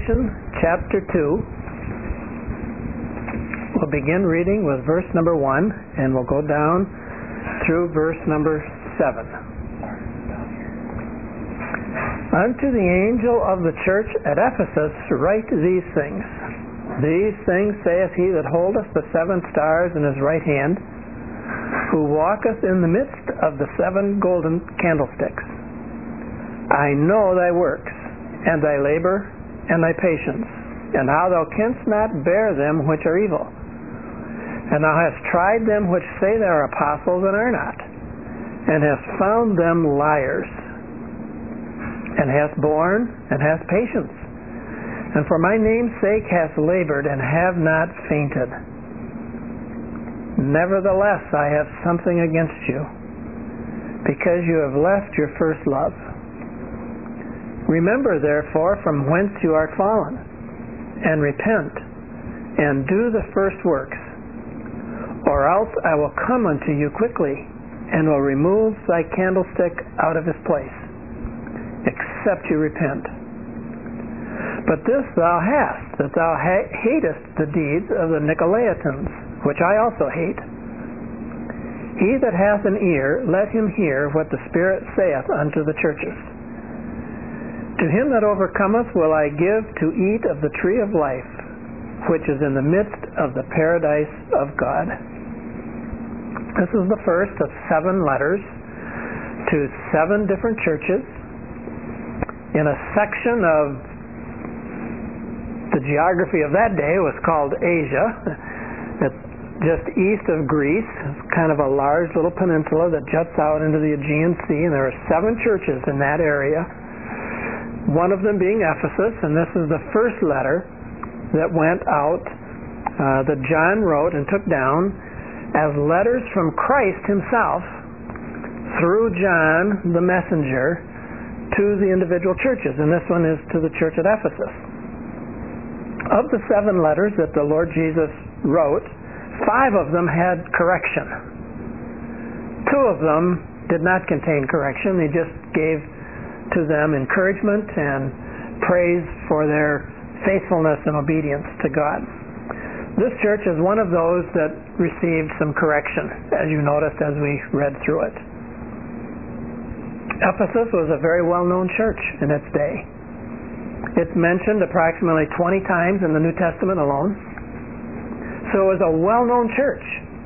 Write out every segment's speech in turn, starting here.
Revelation chapter 2. We'll begin reading with verse number 1, and we'll go down through verse number 7. Unto the angel of the church at Ephesus write these things. These things saith he that holdeth the 7 stars in his right hand, who walketh in the midst of the 7 golden candlesticks. I know thy works, and thy labor, and thy patience, and how thou canst not bear them which are evil. And thou hast tried them which say they are apostles and are not, and hast found them liars, and hast borne, and hast patience, and for my name's sake hast labored, and have not fainted. Nevertheless, I have something against you, because you have left your first love. Remember, therefore, from whence you are fallen, and repent, and do the first works, or else I will come unto you quickly, and will remove thy candlestick out of his place, except you repent. But this thou hast, that thou hatest the deeds of the Nicolaitans, which I also hate. He that hath an ear, let him hear what the Spirit saith unto the churches. To him that overcometh will I give to eat of the tree of life, which is in the midst of the paradise of God. This is the first of 7 letters to 7 different churches in a section of the geography of that day. It was called Asia. It's just east of Greece. It's kind of a large little peninsula that juts out into the Aegean Sea, and there are 7 churches in that area. One of them being Ephesus, and this is the first letter that went out that John wrote and took down as letters from Christ himself through John the messenger to the individual churches, and this one is to the church at Ephesus. Of the 7 letters that the Lord Jesus wrote, 5 of them had correction. 2 of them did not contain correction. They just gave to them encouragement and praise for their faithfulness and obedience to God. This church is one of those that received some correction, as you noticed as we read through it. Ephesus was a very well-known church in its day. It's mentioned approximately 20 times in the New Testament alone. So it was a well-known church.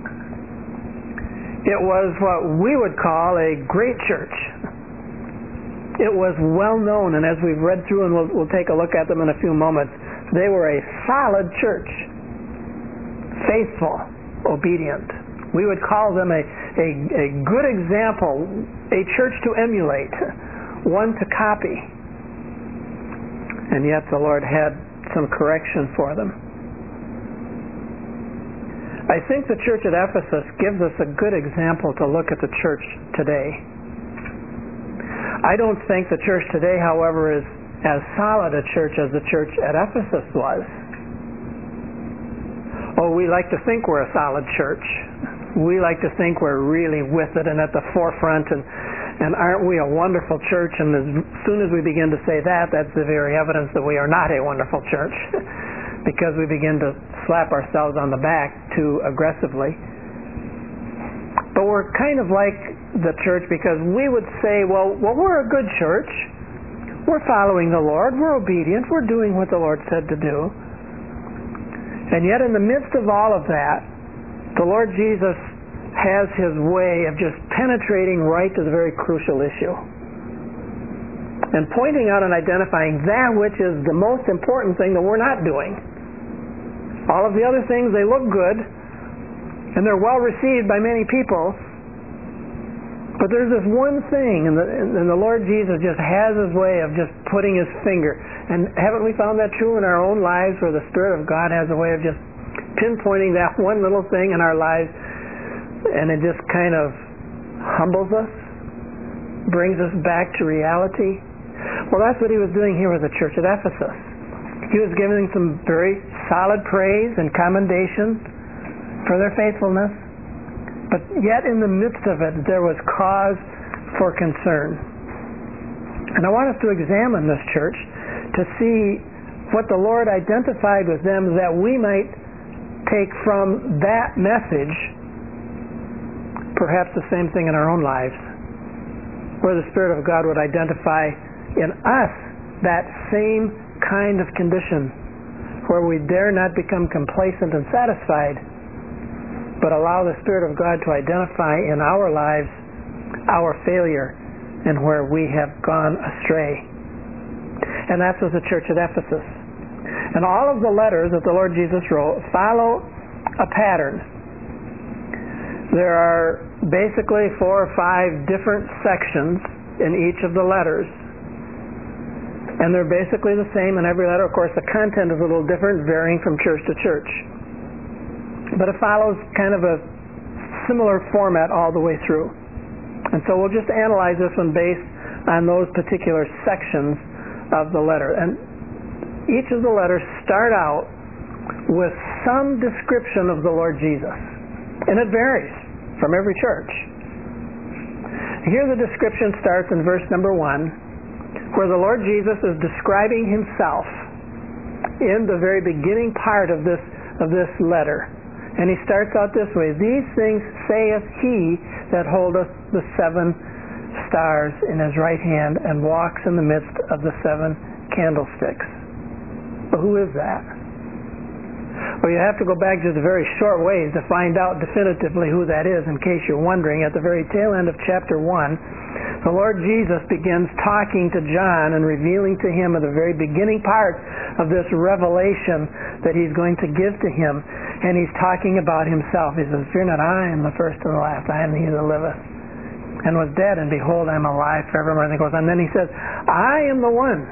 It was what we would call a great church. It was well-known, and as we've read through, and we'll take a look at them in a few moments, they were a solid church. Faithful, obedient. We would call them a good example, a church to emulate, one to copy. And yet the Lord had some correction for them. I think the church at Ephesus gives us a good example to look at the church today. I don't think the church today, however, is as solid a church as the church at Ephesus was. Oh, we like to think we're a solid church. We like to think we're really with it and at the forefront, and aren't we a wonderful church? And as soon as we begin to say that, that's the very evidence that we are not a wonderful church, because we begin to slap ourselves on the back too aggressively. But we're kind of like the church because we would say, well, we're a good church. We're following the Lord. We're obedient. We're doing what the Lord said to do. And yet in the midst of all of that, the Lord Jesus has his way of just penetrating right to the very crucial issue and pointing out and identifying that which is the most important thing that we're not doing. All of the other things, they look good, and they're well received by many people, but there's this one thing, and the Lord Jesus just has his way of just putting his finger. And haven't we found that true in our own lives, where the Spirit of God has a way of just pinpointing that one little thing in our lives, and it just kind of humbles us, brings us back to reality? Well, that's what he was doing here with the church at Ephesus. He was giving some very solid praise and commendation for their faithfulness. But yet in the midst of it, there was cause for concern. And I want us to examine this church to see what the Lord identified with them, that we might take from that message perhaps the same thing in our own lives, where the Spirit of God would identify in us that same kind of condition, where we dare not become complacent and satisfied, but allow the Spirit of God to identify in our lives our failure and where we have gone astray. And that's with the church at Ephesus. And all of the letters that the Lord Jesus wrote follow a pattern. There are basically 4 or 5 different sections in each of the letters. And they're basically the same in every letter. Of course, the content is a little different, varying from church to church. But it follows kind of a similar format all the way through. And so we'll just analyze this one based on those particular sections of the letter. And each of the letters start out with some description of the Lord Jesus. And it varies from every church. Here the description starts in verse number 1, where the Lord Jesus is describing himself in the very beginning part of this letter. And he starts out this way: "These things saith he that holdeth the 7 stars in his right hand and walks in the midst of the 7 candlesticks." Well, who is that? Well, you have to go back just a very short ways to find out definitively who that is, in case you're wondering. At the very tail end of chapter 1, the Lord Jesus begins talking to John and revealing to him at the very beginning part of this revelation that he's going to give to him. And he's talking about himself. He says, "Fear not, I am the first and the last. I am he that liveth and was dead, and behold, I am alive forevermore." And he goes on. Then he says, "I am the one.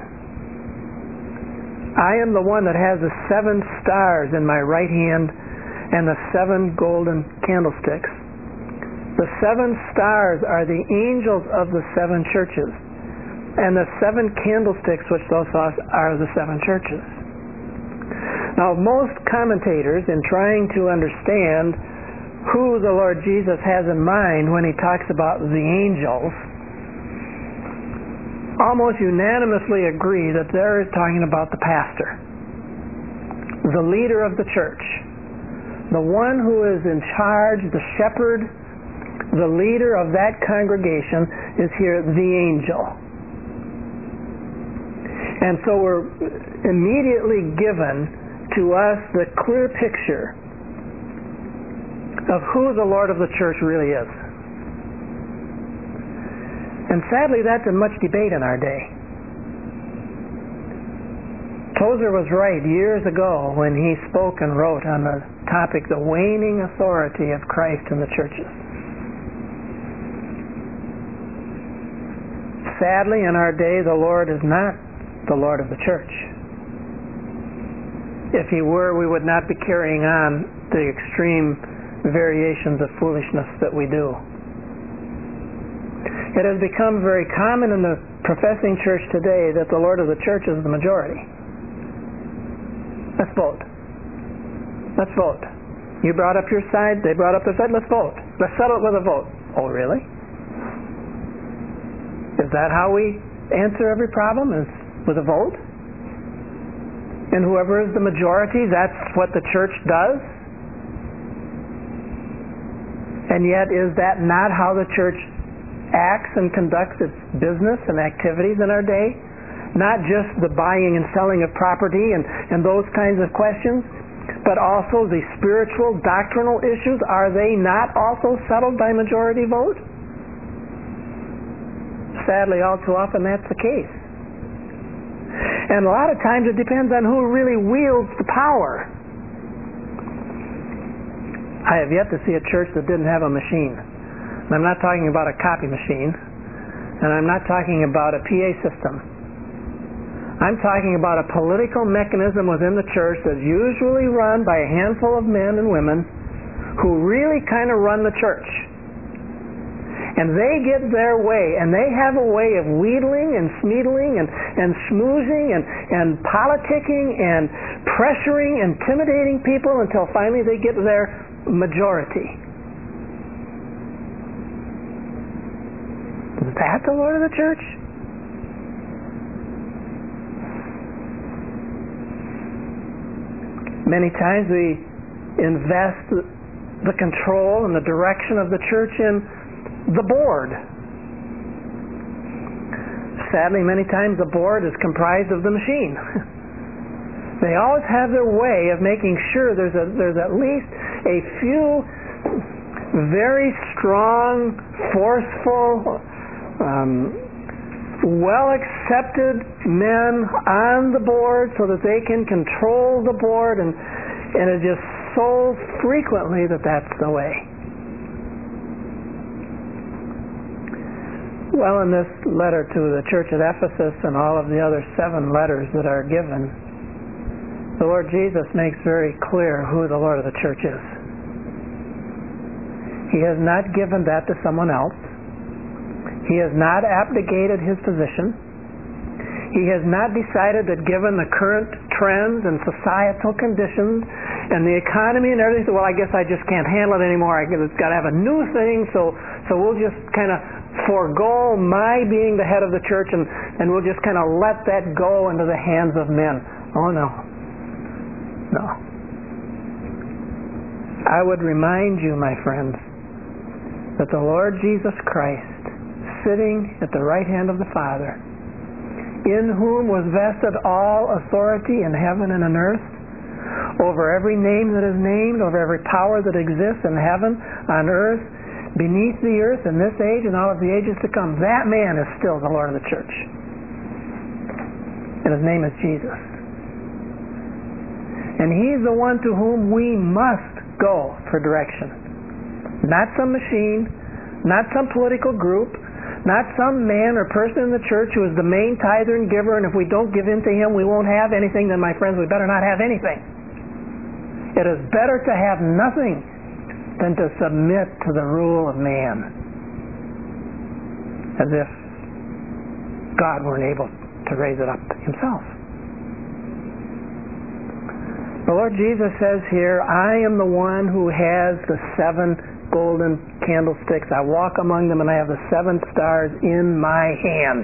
I am the one that has the 7 stars in my right hand and the 7 golden candlesticks." The 7 stars are the angels of the 7 churches, and the 7 candlesticks, which those are the 7 churches. Now, most commentators, in trying to understand who the Lord Jesus has in mind when he talks about the angels, almost unanimously agree that they're talking about the pastor, the leader of the church, the one who is in charge, the shepherd, the leader of that congregation is here the angel. And so we're immediately given to us the clear picture of who the Lord of the church really is. And sadly, that's in much debate in our day. Tozer was right years ago when he spoke and wrote on the topic, the waning authority of Christ in the churches. Sadly, in our day, the Lord is not the Lord of the church. If he were, we would not be carrying on the extreme variations of foolishness that we do. It has become very common in the professing church today that the Lord of the church is the majority. Let's vote. Let's vote. You brought up your side, they brought up their side, let's vote. Let's settle it with a vote. Oh, really? Is that how we answer every problem, is with a vote? And whoever is the majority, that's what the church does? And yet, is that not how the church acts and conducts its business and activities in our day? Not just the buying and selling of property and those kinds of questions, but also the spiritual, doctrinal issues. Are they not also settled by majority vote? Sadly, all too often that's the case. And a lot of times it depends on who really wields the power. I have yet to see a church that didn't have a machine. And I'm not talking about a copy machine, and I'm not talking about a PA system. I'm talking about a political mechanism within the church that's usually run by a handful of men and women who really kind of run the church. And they get their way, and they have a way of wheedling and smeedling and schmoozing and politicking and pressuring, intimidating people until finally they get their majority. Is that the Lord of the church? Many times we invest the control and the direction of the church in the board. Sadly, many times the board is comprised of the machine. They always have their way of making sure there's at least a few very strong, forceful, well-accepted men on the board so that they can control the board, and it just so frequently that's the way. Well, in this letter to the church at Ephesus and all of the other 7 letters that are given, the Lord Jesus makes very clear who the Lord of the church is. He has not given that to someone else. He has not abdicated his position. He has not decided that given the current trends and societal conditions and the economy and everything, well, I guess I just can't handle it anymore. It's got to have a new thing, so we'll just kind of forego my being the head of the church and we'll just kind of let that go into the hands of men. Oh, no. No. I would remind you, my friends, that the Lord Jesus Christ, sitting at the right hand of the Father, in whom was vested all authority in heaven and on earth, over every name that is named, over every power that exists in heaven, on earth, beneath the earth, in this age and all of the ages to come. That man is still the Lord of the church. And his name is Jesus. And he's the one to whom we must go for direction. Not some machine, not some political group, not some man or person in the church who is the main tither and giver, and if we don't give in to him, we won't have anything. Then, my friends, we better not have anything. It is better to have nothing than to submit to the rule of man, as if God weren't able to raise it up himself. The Lord Jesus says here, I am the one who has the 7 golden candlesticks. I walk among them and I have the 7 stars in my hand.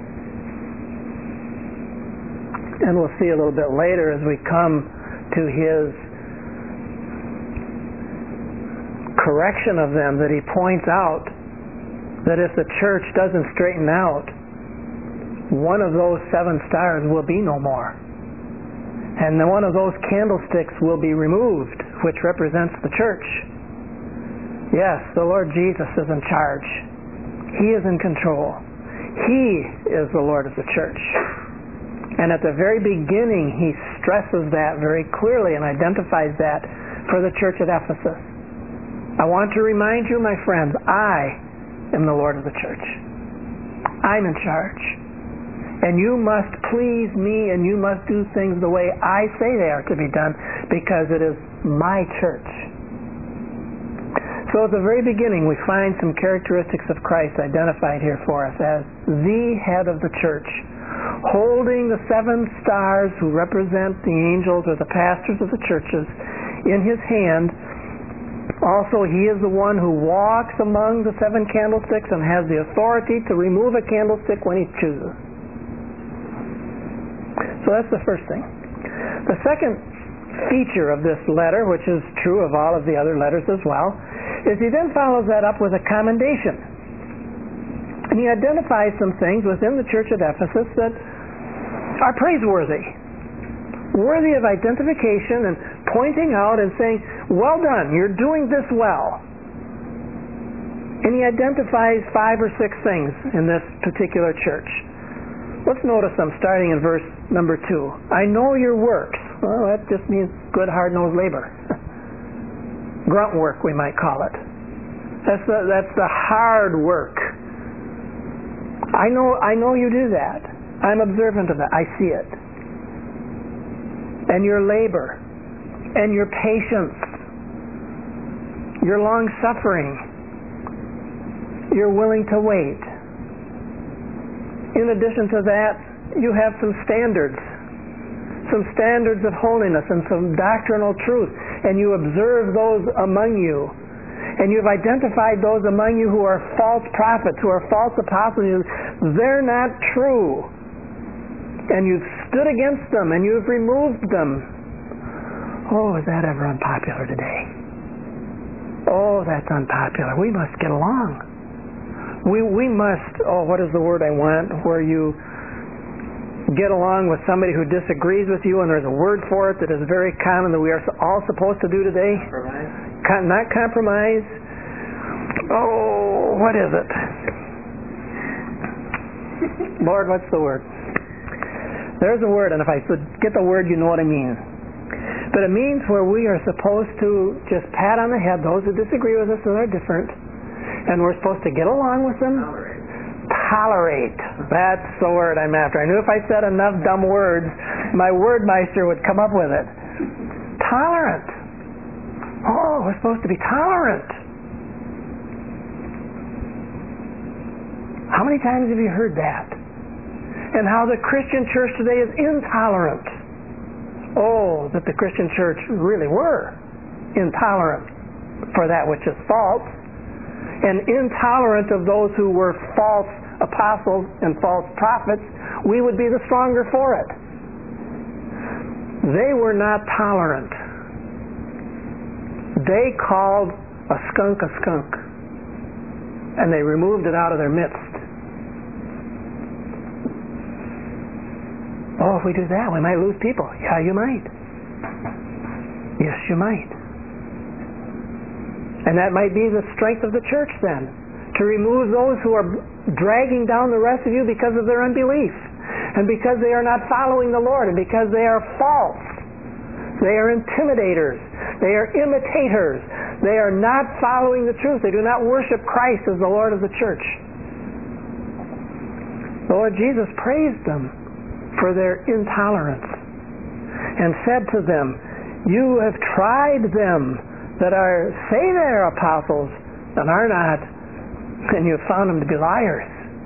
And we'll see a little bit later as we come to his correction of them, that he points out that if the church doesn't straighten out, one of those 7 stars will be no more. And then one of those candlesticks will be removed, which represents the church. Yes, the Lord Jesus is in charge. He is in control. He is the Lord of the church. And at the very beginning, he stresses that very clearly and identifies that for the church at Ephesus. I want to remind you, my friends, I am the Lord of the church. I'm in charge. And you must please me and you must do things the way I say they are to be done, because it is my church. So at the very beginning, we find some characteristics of Christ identified here for us as the head of the church, holding the 7 stars who represent the angels or the pastors of the churches in his hand. Also, he is the one who walks among the 7 candlesticks and has the authority to remove a candlestick when he chooses. So that's the first thing. The second feature of this letter, which is true of all of the other letters as well, is he then follows that up with a commendation. And he identifies some things within the church at Ephesus that are praiseworthy, worthy of identification and pointing out and saying, well done, you're doing this well. And he identifies 5 or 6 things in this particular church. Let's notice them starting in verse number 2. I know your works. Well, that just means good, hard-nosed labor. Grunt work, we might call it. That's the hard work. I know you do that. I'm observant of that. I see it. And your labor, and your patience, your long-suffering, you're willing to wait. In addition to that, you have some standards of holiness and some doctrinal truth, and you observe those among you. And you've identified those among you who are false prophets, who are false apostles. They're not true. And you've stood against them, and you've removed them. Oh, is that ever unpopular today? Oh, that's unpopular. We must get along. We must, what is the word I want, where you get along with somebody who disagrees with you, and there's a word for it that is very common that we are all supposed to do today. Compromise. Not compromise. Oh, what is it? Lord, what's the word? There's a word, and if I get the word, you know what I mean. But it means where we are supposed to just pat on the head those who disagree with us and are different, and we're supposed to get along with them. Tolerate. That's the word I'm after. I knew if I said enough dumb words, my wordmeister would come up with it. Tolerant. Oh, we're supposed to be tolerant. How many times have you heard that? And how the Christian church today is intolerant. Oh, that the Christian church really were intolerant for that which is false, and intolerant of those who were false apostles and false prophets, we would be the stronger for it. They were not tolerant. They called a skunk, and they removed it out of their midst. Oh, if we do that, we might lose people. Yeah, you might. Yes, you might. And that might be the strength of the church then, to remove those who are dragging down the rest of you because of their unbelief, and because they are not following the Lord, and because they are false. They are intimidators. They are imitators. They are not following the truth. They do not worship Christ as the Lord of the church. The Lord Jesus praised them for their intolerance and said to them, you have tried them that say they are apostles and are not, and you have found them to be liars.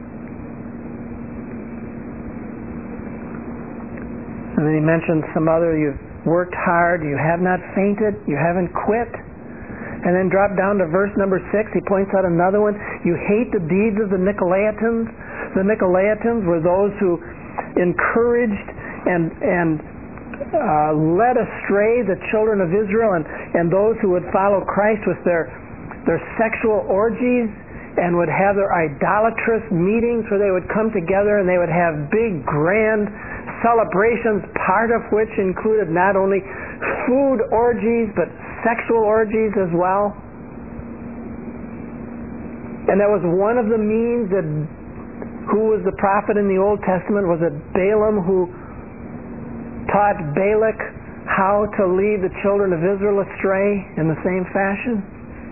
And then he mentioned some other, you've worked hard, you have not fainted, you haven't quit. And then drop down to verse number 6, he points out another one. You hate the deeds of the Nicolaitans. The Nicolaitans were those who encouraged and led astray the children of Israel, and those who would follow Christ with their sexual orgies, and would have their idolatrous meetings where they would come together and they would have big grand celebrations, part of which included not only food orgies but sexual orgies as well. And that was one of the means that, who was the prophet in the Old Testament? Was it Balaam who taught Balak how to lead the children of Israel astray in the same fashion?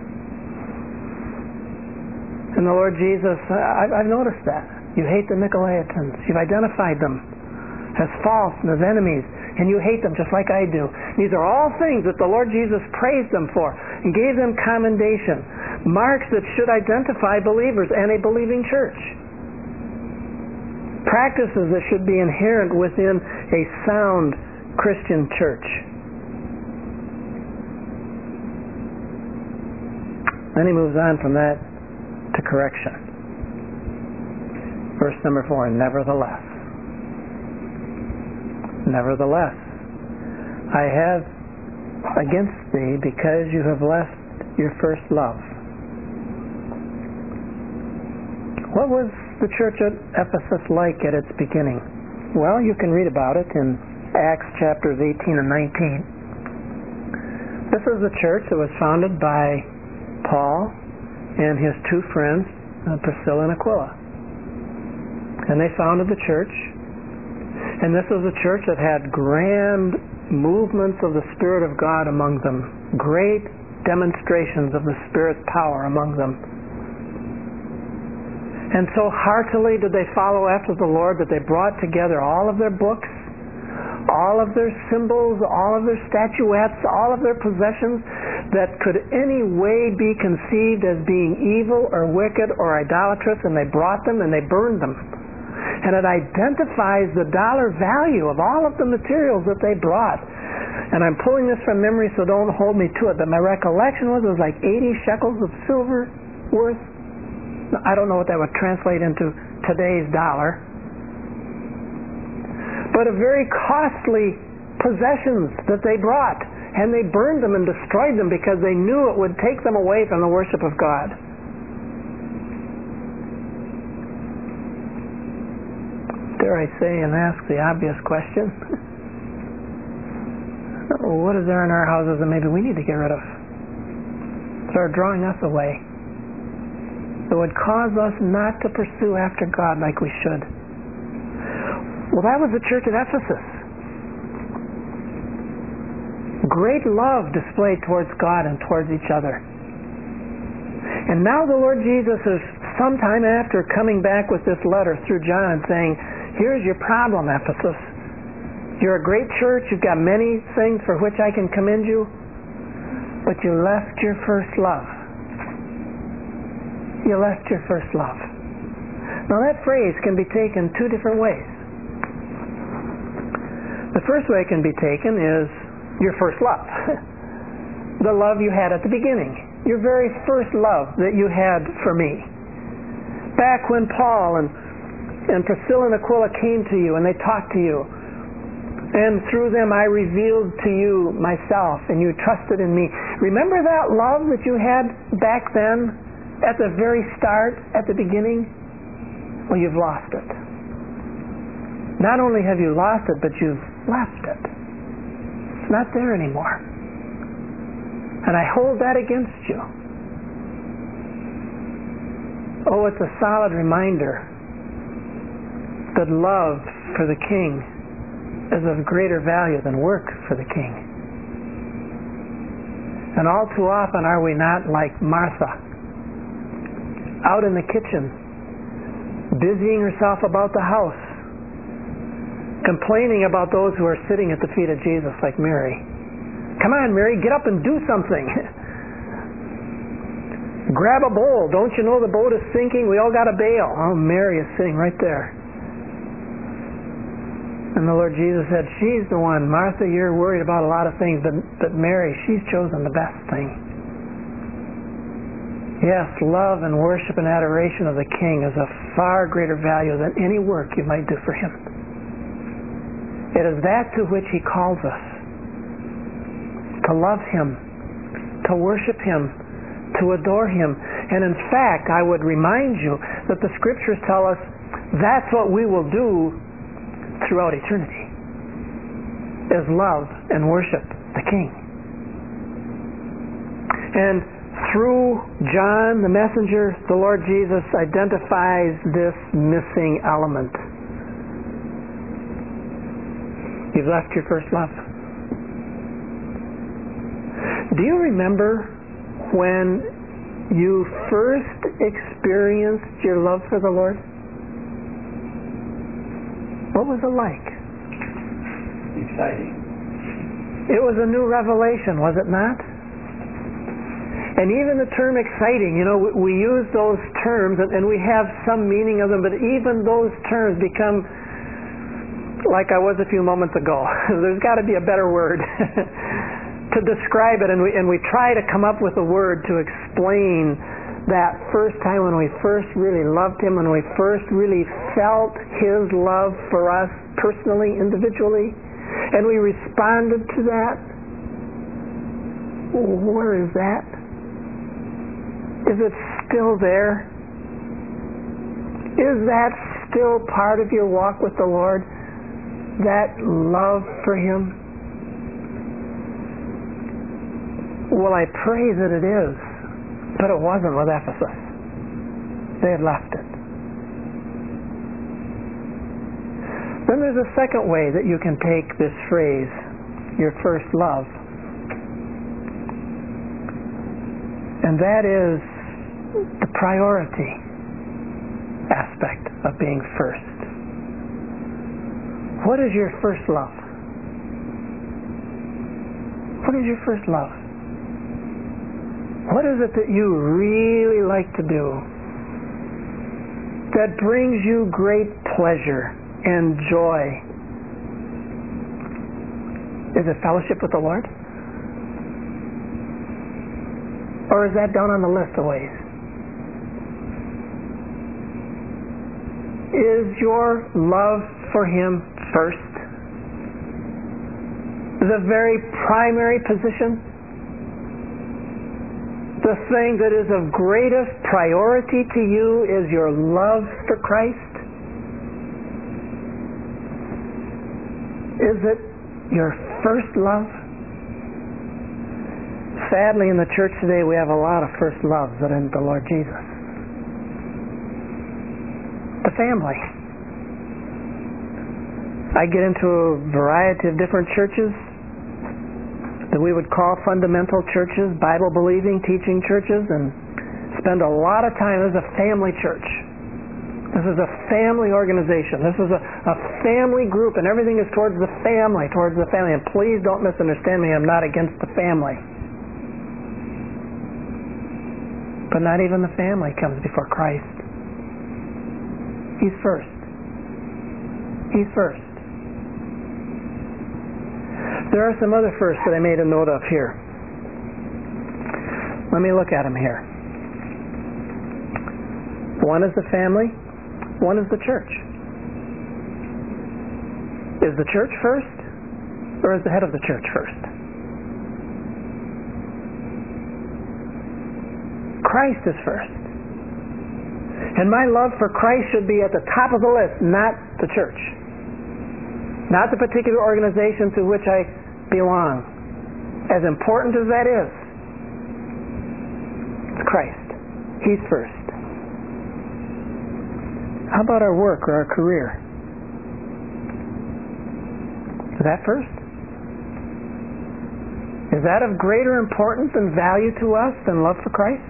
And the Lord Jesus, I've noticed that. You hate the Nicolaitans. You've identified them as false and as enemies, and you hate them just like I do. These are all things that the Lord Jesus praised them for and gave them commendation, marks that should identify believers and a believing church, practices that should be inherent within a sound Christian church. Then he moves on from that to correction. Verse number 4, nevertheless, I have against thee because you have left your first love. What was the church at Ephesus like at its beginning? Well, you can read about it in Acts chapters 18 and 19. This is a church that was founded by Paul and his two friends, Priscilla and Aquila. And they founded the church. And this was a church that had grand movements of the Spirit of God among them, great demonstrations of the Spirit's power among them. And so heartily did they follow after the Lord that they brought together all of their books, all of their symbols, all of their statuettes, all of their possessions that could any way be conceived as being evil or wicked or idolatrous, and they brought them and they burned them. And it identifies the dollar value of all of the materials that they brought. And I'm pulling this from memory, so don't hold me to it, but my recollection was it was like 80 shekels of silver worth. I don't know what that would translate into today's dollar. But a very costly possessions that they brought. and they burned them and destroyed them because they knew it would take them away from the worship of God. Dare I say and ask the obvious question? What is there in our houses that maybe we need to get rid of? That are drawing us away, that would cause us not to pursue after God like we should. Well, that was the church at Ephesus. Great love displayed towards God and towards each other. And now the Lord Jesus is sometime after coming back with this letter through John and saying, here's your problem, Ephesus. You're a great church. You've got many things for which I can commend you, but you left your first love. You left your first love. Now that phrase can be taken two different ways. The first way it can be taken is your first love. The love you had at the beginning. Your very first love that you had for me. Back when Paul and Priscilla and Aquila came to you and they talked to you, and through them I revealed to you myself, and you trusted in me. Remember that love that you had back then, at the very start, at the beginning? Well, you've lost it. Not only have you lost it, but you've left it. It's not there anymore. And I hold that against you. Oh, it's a solid reminder that love for the King is of greater value than work for the King. And all too often are we not like Martha, out in the kitchen, busying herself about the house, complaining about those who are sitting at the feet of Jesus like Mary. Come on, Mary, get up and do something. Grab a bowl. Don't you know the boat is sinking? We all got a bail. Oh, Mary is sitting right there. And the Lord Jesus said, she's the one. Martha, you're worried about a lot of things, but Mary, she's chosen the best thing. Yes, love and worship and adoration of the King is of far greater value than any work you might do for Him. It is that to which He calls us. To love Him, to worship Him, to adore Him. And in fact, I would remind you that the Scriptures tell us that's what we will do throughout eternity, is love and worship the King. And through John the messenger, the Lord Jesus identifies this missing element. You've left your first love. Do you remember when you first experienced your love for the Lord? What was it like? Exciting. It was a new revelation, was it not? And even the term exciting, we use those terms and we have some meaning of them, but even those terms become like I was a few moments ago. There's got to be a better word to describe it, and we try to come up with a word to explain that first time when we first really loved Him, when we first really felt His love for us personally, individually, and we responded to that. Where is that? Is it still there? Is that still part of your walk with the Lord? That love for Him? Well, I pray that it is. But it wasn't with Ephesus. They had left it. Then there's a second way that you can take this phrase, your first love. And that is the priority aspect of being first. What is your first love? What is your first love? What is it that you really like to do that brings you great pleasure and joy? Is it fellowship with the Lord? Or is that down on the list of ways? Is your love for Him first? the very primary position, the thing that is of greatest priority to you is your love for Christ? Is it your first love? Sadly, in the church today, we have a lot of first loves that aren't the Lord Jesus. The family. I get into a variety of different churches that we would call fundamental churches, Bible-believing, teaching churches, and spend a lot of time as a family church. This is a family organization. This is a family group, and everything is towards the family. And please don't misunderstand me. I'm not against the family. But not even the family comes before Christ. He's first. He's first. There are some other firsts that I made a note of here. Let me look at them here. One is the family. One is the church. Is the church first, or is the head of the church first? Christ is first. And my love for Christ should be at the top of the list, not the church. Not the particular organization to which I belong. As important as that is, it's Christ. He's first. How about our work or our career? Is that first? Is that of greater importance and value to us than love for Christ?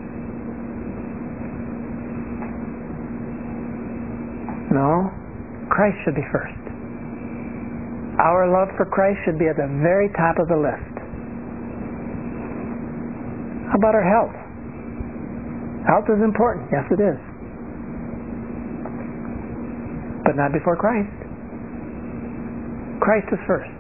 No. Christ should be first. Our love for Christ should be at the very top of the list. How about our health? Health is important. Yes, it is. But not before Christ. Christ is first.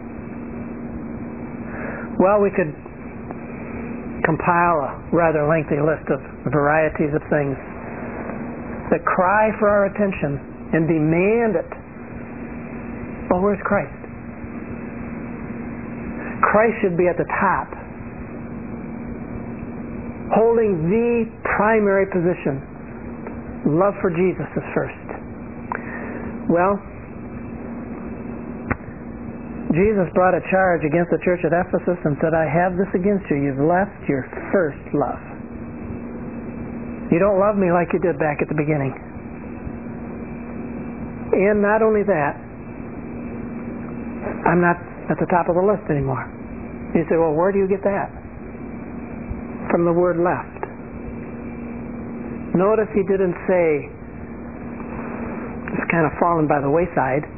Well, we could compile a rather lengthy list of varieties of things that cry for our attention and demand it. Well, where's Christ? Christ should be at the top, holding the primary position. Love for Jesus is first. Well, Jesus brought a charge against the church at Ephesus and said, I have this against you. You've left your first love. You don't love me like you did back at the beginning. And not only that, I'm not at the top of the list anymore. You say, well, where do you get that? From the word left. Notice he didn't say, it's kind of fallen by the wayside.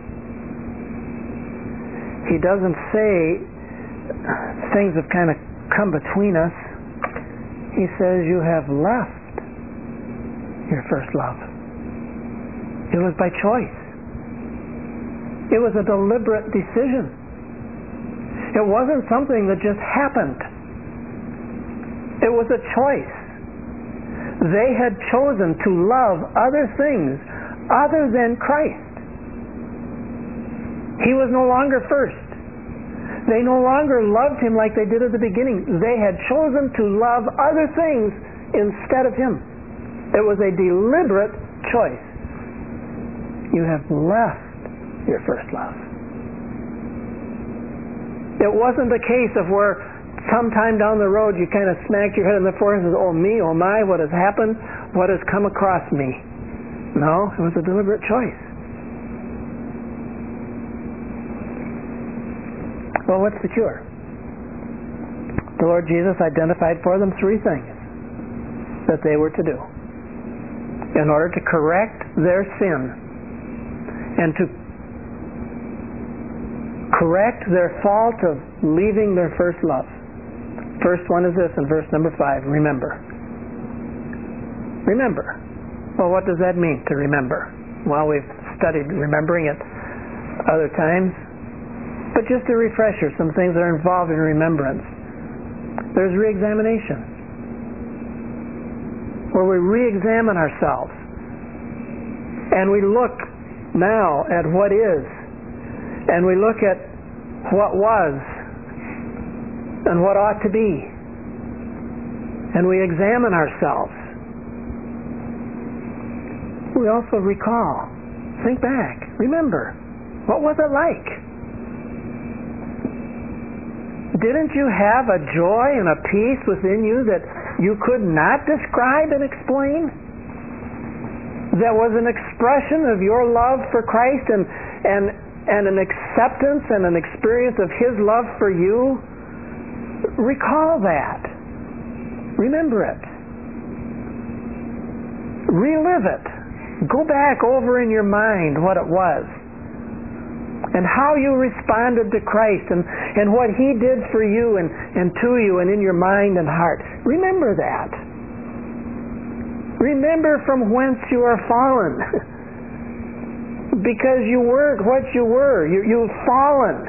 He doesn't say things have kind of come between us. He says you have left your first love. It was by choice. It was a deliberate decision. It wasn't something that just happened. It was a choice. They had chosen to love other things other than Christ. He was no longer first. They no longer loved him like they did at the beginning. They had chosen to love other things instead of him. It was a deliberate choice. You have left your first love. It wasn't a case of where sometime down the road you kind of smacked your head in the forehead and said, oh me, oh my, what has happened? What has come across me? No, it was a deliberate choice. Well, what's the cure? The Lord Jesus identified for them three things that they were to do in order to correct their sin and to correct their fault of leaving their first love. First one is this in verse number 5, remember. Remember. Well, what does that mean, to remember? Well, we've studied remembering it other times, but just a refresher, some things that are involved in remembrance. There's re-examination, where we re-examine ourselves, and we look now at what is, and we look at what was and what ought to be. And we examine ourselves. We also recall, think back, remember, what was it like? Didn't you have a joy and a peace within you that you could not describe and explain? That was an expression of your love for Christ and an acceptance and an experience of His love for you? Recall that. Remember it. Relive it. Go back over in your mind what it was and how you responded to Christ and what He did for you and to you and in your mind and heart. Remember that. Remember from whence you are fallen. Because you weren't what you were. You've fallen.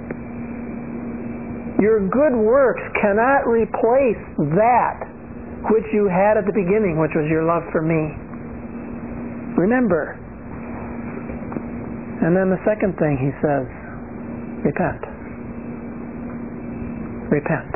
Your good works cannot replace that which you had at the beginning, which was your love for me. Remember. And then the second thing he says, repent. Repent.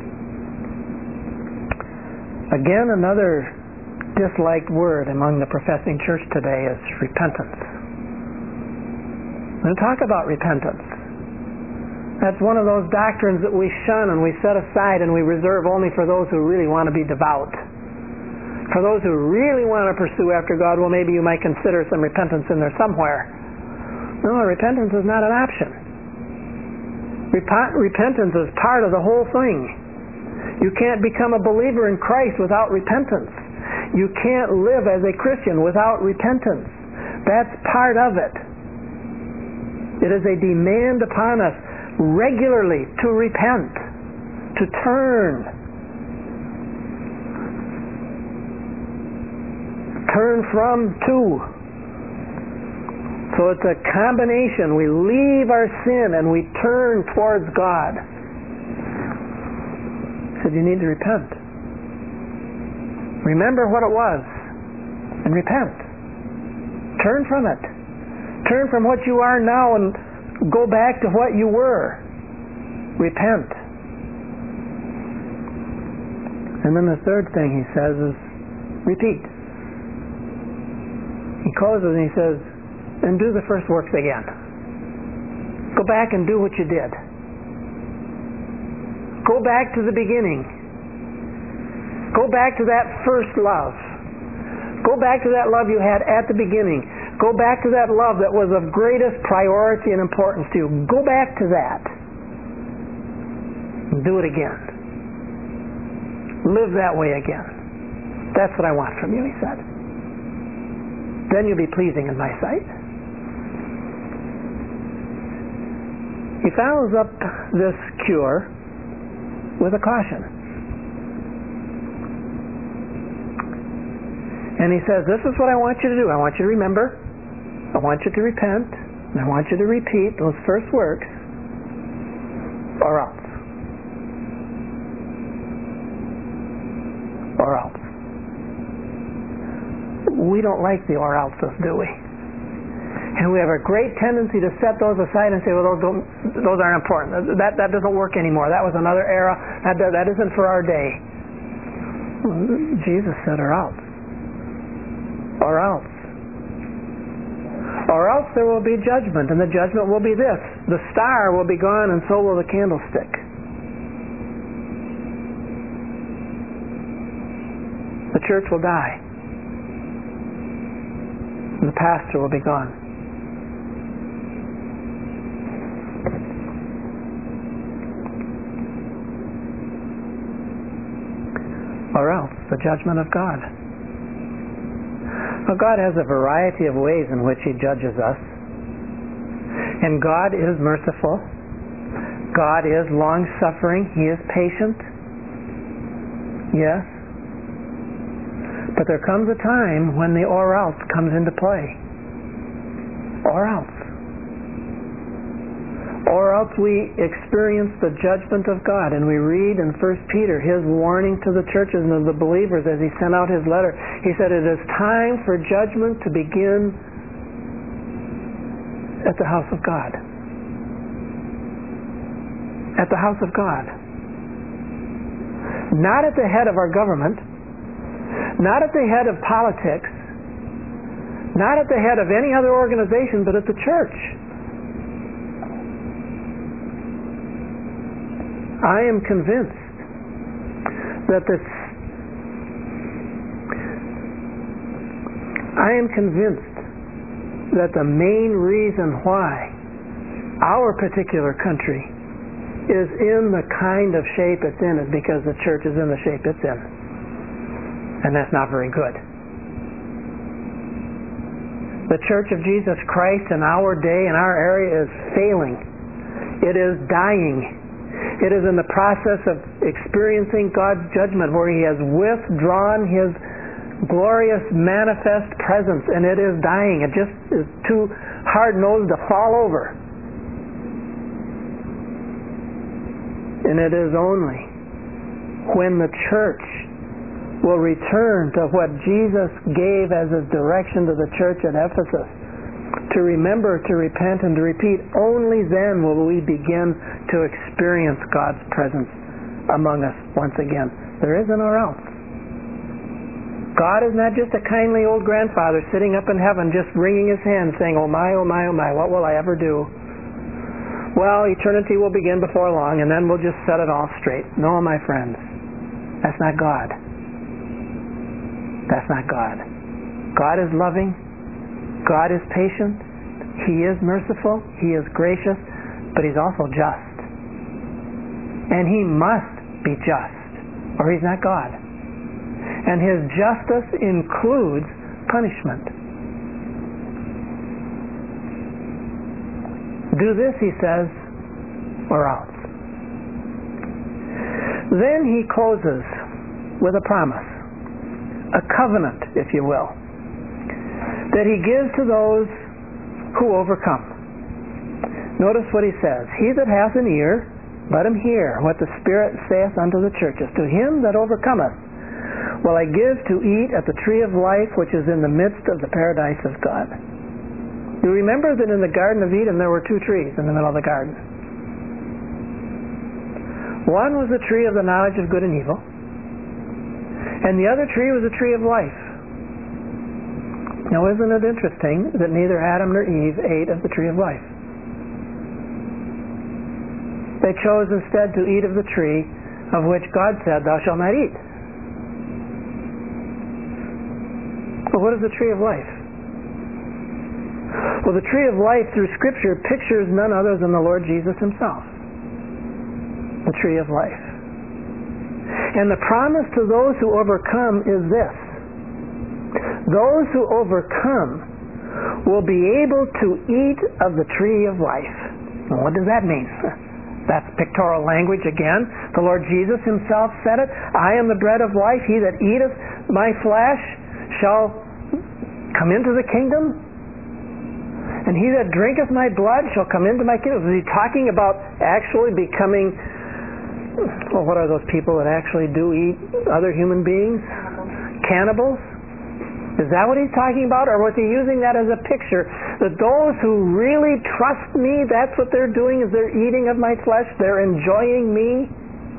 Again, another disliked word among the professing church today is repentance. I'm going to talk about repentance. That's one of those doctrines that we shun and we set aside and we reserve only for those who really want to be devout. For those who really want to pursue after God, well, maybe you might consider some repentance in there somewhere. No, repentance is not an option. Repentance is part of the whole thing. You can't become a believer in Christ without repentance. You can't live as a Christian without repentance. That's part of it. It is a demand upon us regularly to repent, to turn. Turn from to. So it's a combination. We leave our sin and we turn towards God. He said you need to repent. Remember what it was and repent. Turn from it. Turn from what you are now and go back to what you were. Repent. And then the third thing he says is repeat. He closes and he says, and do the first works again. Go back and do what you did. Go back to the beginning. Go back to that first love. Go back to that love you had at the beginning. Go back to that love that was of greatest priority and importance to you. Go back to that. And do it again. Live that way again. That's what I want from you, he said. Then you'll be pleasing in my sight. He follows up this cure with a caution. And he says, this is what I want you to do. I want you to remember. I want you to repent. And I want you to repeat those first works. Or else. Or else. We don't like the or else's, do we? And we have a great tendency to set those aside and say, well, those aren't important. That doesn't work anymore. That was another era. That isn't for our day. Jesus said, or else. Or else. Or else there will be judgment, and the judgment will be this. The star will be gone, and so will the candlestick. The church will die. And the pastor will be gone. Or else the judgment of God. Well, God has a variety of ways in which He judges us. And God is merciful. God is long-suffering. He is patient. Yes. But there comes a time when the or else comes into play. Or else. Or else we experience the judgment of God. And we read in 1 Peter His warning to the churches and to the believers as He sent out His letter. He said, it is time for judgment to begin at the house of God. at the house of God. Not at the head of our government, not at the head of politics, not at the head of any other organization, but at the church. I am convinced that the main reason why our particular country is in the kind of shape it's in is because the church is in the shape it's in. And that's not very good. The Church of Jesus Christ in our day, in our area, is failing. It is dying. It is in the process of experiencing God's judgment, where He has withdrawn His glorious manifest presence, and it is dying. It just is too hard-nosed to fall over. And it is only when the church will return to what Jesus gave as His direction to the church at Ephesus, to remember, to repent, and to repeat, only then will we begin to experience God's presence among us once again. There isn't or else. God is not just a kindly old grandfather sitting up in heaven just wringing His hands saying, oh my, what will I ever do? Well, eternity will begin before long, and then we'll just set it all straight. No, my friends, that's not God. That's not God. God is loving. God is patient. He is merciful. He is gracious. But He's also just. And He must be just, or He's not God. And His justice includes punishment. Do this, He says, or else. Then He closes with a promise, a covenant, if you will, that He gives to those who overcome. Notice what He says. He that hath an ear, let him hear what the Spirit saith unto the churches. To him that overcometh will I give to eat at the tree of life, which is in the midst of the paradise of God. You remember that in the Garden of Eden there were two trees in the middle of the garden. One was the tree of the knowledge of good and evil, and the other tree was the tree of life. Now, isn't it interesting that neither Adam nor Eve ate of the tree of life? They chose instead to eat of the tree of which God said, thou shalt not eat. Well, what is the tree of life? Well, the tree of life through Scripture pictures none other than the Lord Jesus Himself. The tree of life. And the promise to those who overcome is this. Those who overcome will be able to eat of the tree of life. Well, what does that mean? That's pictorial language again. The Lord Jesus Himself said it. I am the bread of life. He that eateth my flesh shall come into the kingdom, and he that drinketh my blood shall come into my kingdom. Is He talking about actually becoming, well, what are those people that actually do eat other human beings? Cannibals? Is that what He's talking about? Or was He using that as a picture? That those who really trust Me, that's what they're doing, is they're eating of my flesh, they're enjoying Me?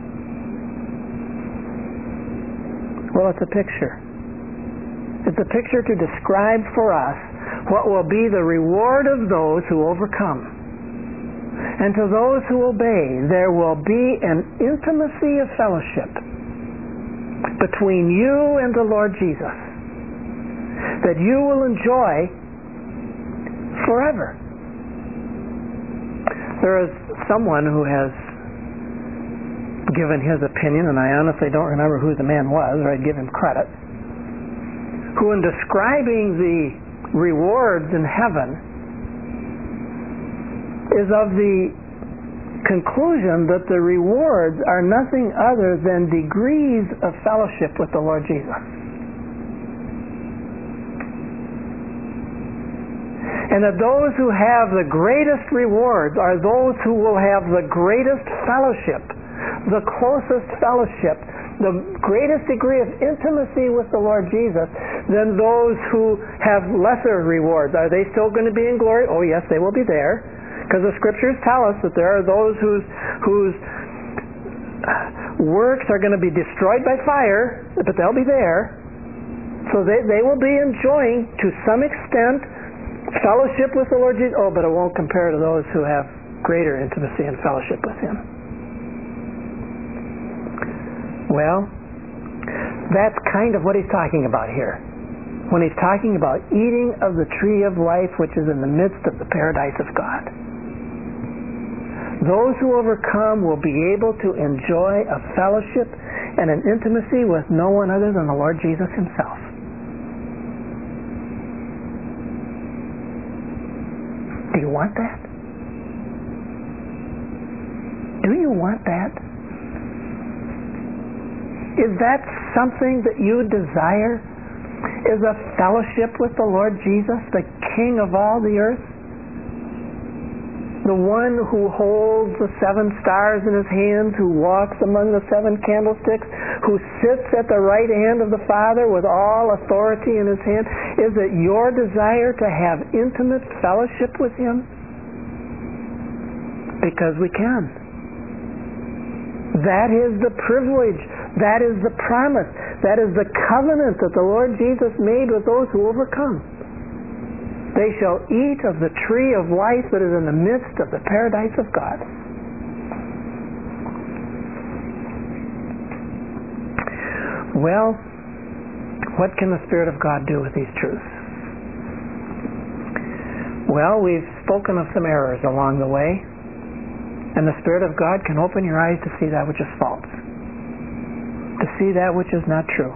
Well, it's a picture. It's a picture to describe for us what will be the reward of those who overcome. And to those who obey, there will be an intimacy of fellowship between you and the Lord Jesus that you will enjoy forever. There is someone who has given his opinion, and I honestly don't remember who the man was, or I'd give him credit, who in describing the rewards in heaven is of the conclusion that the rewards are nothing other than degrees of fellowship with the Lord Jesus. And that those who have the greatest rewards are those who will have the greatest fellowship, the closest fellowship, the greatest degree of intimacy with the Lord Jesus than those who have lesser rewards. Are they still going to be in glory? Oh yes, they will be there. Because the Scriptures tell us that there are those whose works are going to be destroyed by fire, but they'll be there. So they will be enjoying, to some extent, fellowship with the Lord Jesus. Oh, but it won't compare to those who have greater intimacy and fellowship with Him. Well, that's kind of what He's talking about here. When He's talking about eating of the tree of life, which is in the midst of the paradise of God. Those who overcome will be able to enjoy a fellowship and an intimacy with no one other than the Lord Jesus Himself. Do you want that? Do you want that? Is that something that you desire? Is a fellowship with the Lord Jesus, the King of all the earth? The one who holds the 7 stars in His hands, who walks among the 7 candlesticks, who sits at the right hand of the Father with all authority in His hand. Is it your desire to have intimate fellowship with Him? Because we can. That is the privilege. That is the promise. That is the covenant that the Lord Jesus made with those who overcome. They shall eat of the tree of life that is in the midst of the paradise of God. Well, what can the Spirit of God do with these truths? Well, we've spoken of some errors along the way, and the Spirit of God can open your eyes to see that which is false, to see that which is not true.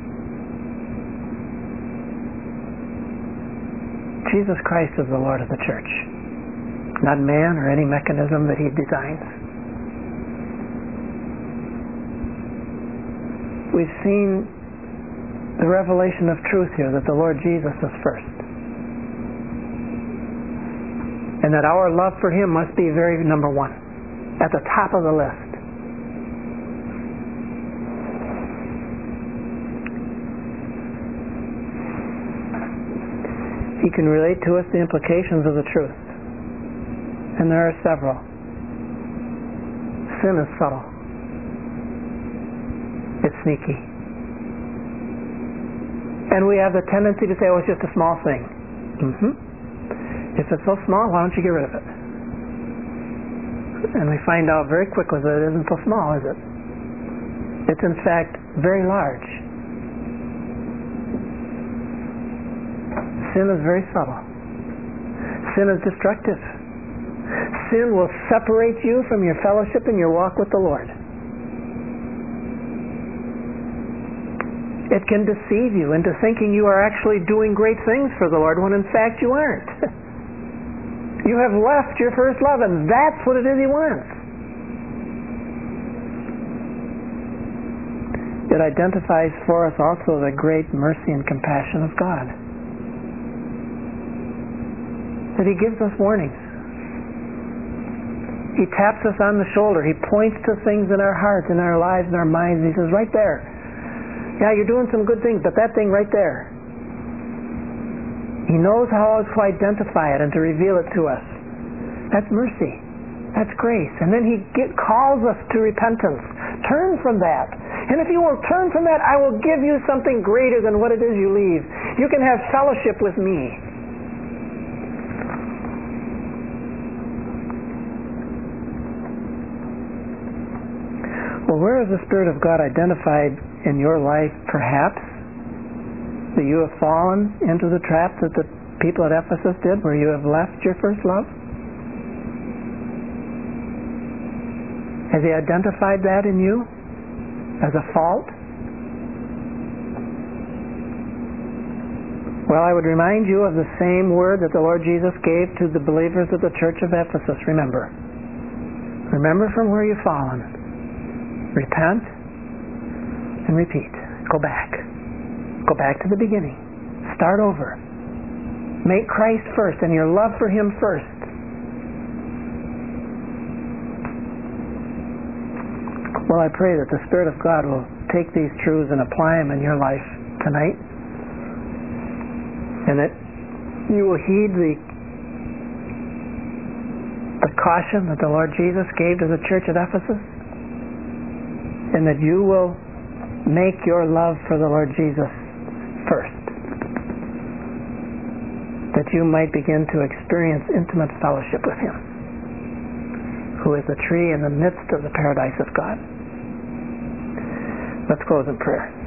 Jesus Christ is the Lord of the church, not man or any mechanism that He designs. We've seen the revelation of truth here that the Lord Jesus is first, and that our love for Him must be very number one, at the top of the list. He can relate to us the implications of the truth. And there are several. Sin is subtle. It's sneaky. And we have the tendency to say, oh, it's just a small thing. If it's so small, why don't you get rid of it? And we find out very quickly that it isn't so small, is it? It's in fact very large. Sin is very subtle. Sin is destructive. Sin will separate you from your fellowship and your walk with the Lord. It can deceive you into thinking you are actually doing great things for the Lord when in fact you aren't. You have left your first love, and that's what it is He wants. It identifies for us also the great mercy and compassion of God. That He gives us warnings. He taps us on the shoulder. He points to things in our hearts, in our lives, in our minds. He says, right there. Yeah, you're doing some good things, but that thing right there. He knows how to identify it and to reveal it to us. That's mercy. That's grace. And then He calls us to repentance. Turn from that. And if you will turn from that, I will give you something greater than what it is you leave. You can have fellowship with me. Well, where is the Spirit of God identified in your life, perhaps, that you have fallen into the trap that the people at Ephesus did, where you have left your first love? Has He identified that in you as a fault? Well, I would remind you of the same word that the Lord Jesus gave to the believers of the church of Ephesus. Remember from where you've fallen. Repent and repeat. Go back. Go back to the beginning. Start over. Make Christ first and your love for Him first. Well, I pray that the Spirit of God will take these truths and apply them in your life tonight, and that you will heed the caution that the Lord Jesus gave to the church at Ephesus? And that you will make your love for the Lord Jesus first. That you might begin to experience intimate fellowship with Him, who is the tree in the midst of the paradise of God. Let's close in prayer.